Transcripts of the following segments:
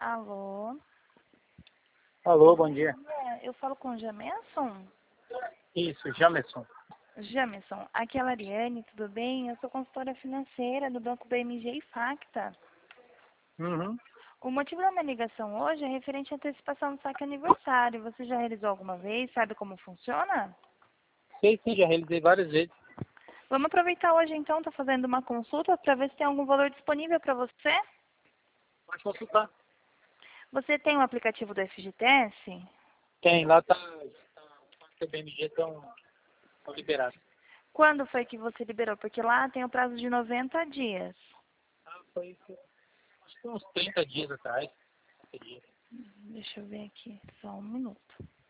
Alô? Alô, bom dia. Eu falo com o Jamerson? Isso, Jamerson. Jamerson, aqui é a Lariane, tudo bem? Eu sou consultora financeira do Banco BMG e Facta. Uhum. O motivo da minha ligação hoje é referente à antecipação do saque aniversário. Você já realizou alguma vez? Sabe como funciona? Sei sim, já realizei várias vezes. Vamos aproveitar hoje então, estou fazendo uma consulta para ver se tem algum valor disponível para você. Pode consultar. Você tem o aplicativo do FGTS? Tem, lá tá o BMG estão liberados. Quando foi que você liberou? Porque lá tem o prazo de 90 dias. Foi acho que uns 30 dias atrás. 30 dias. Deixa eu ver aqui, só um minuto.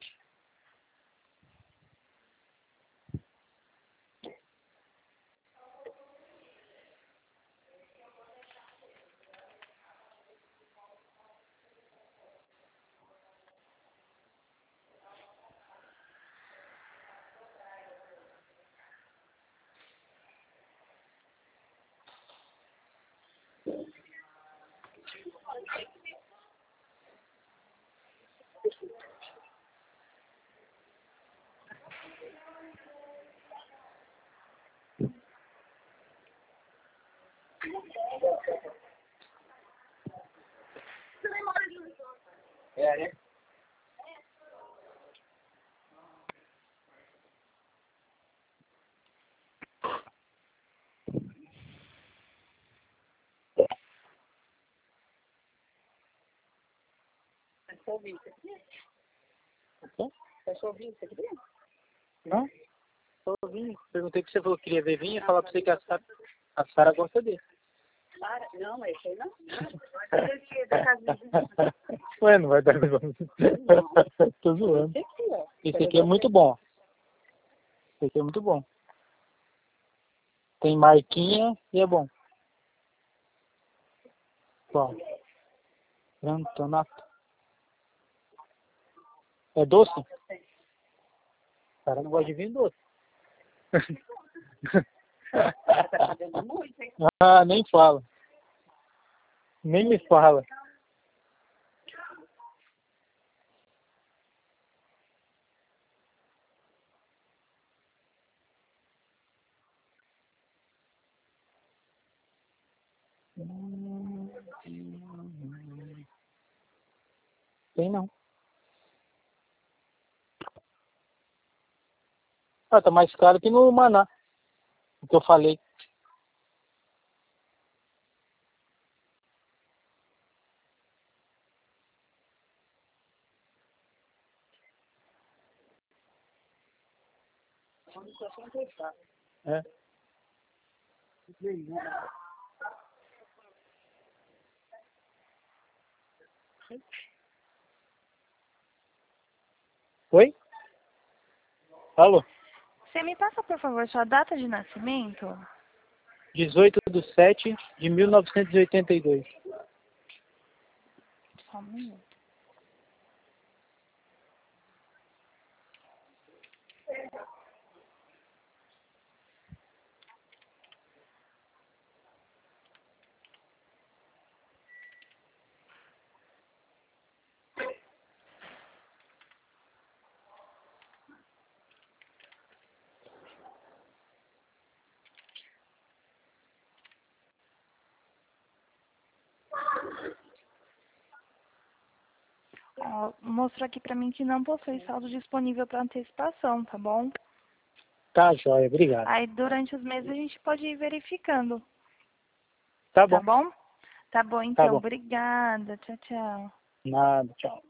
É, né? Tá ouvindo isso aqui? Tá? Tá ouvindo isso aqui? Não? Tô ouvindo. Perguntei que você falou que queria ver vinho e falar pra você que a Sara gosta dele. Para, não, mas esse aí não. Esse da casinha. Ué, não vai dar Tô zoando. Esse aqui, ó. Esse aqui é muito bom. Esse aqui é muito bom. Tem marquinha e é bom. Qual? Rantonato. É doce? O cara não gosta de vinho doce. Tá fazendo muito, hein? Ah, nem fala. Nem me fala. Tem não. Ah, tá mais caro que no Maná. O que eu falei. É. Oi? Alô? Você me passa, por favor, sua data de nascimento? 18/7/1982. Só um minuto. Ó, mostrou aqui pra mim que não possui saldo disponível para antecipação, tá bom? Tá, joia. Obrigado. Aí durante os meses a gente pode ir verificando, Tá tá bom. bom? Tá bom Tá então, bom. obrigada. Tchau, tchau. Nada. Tchau.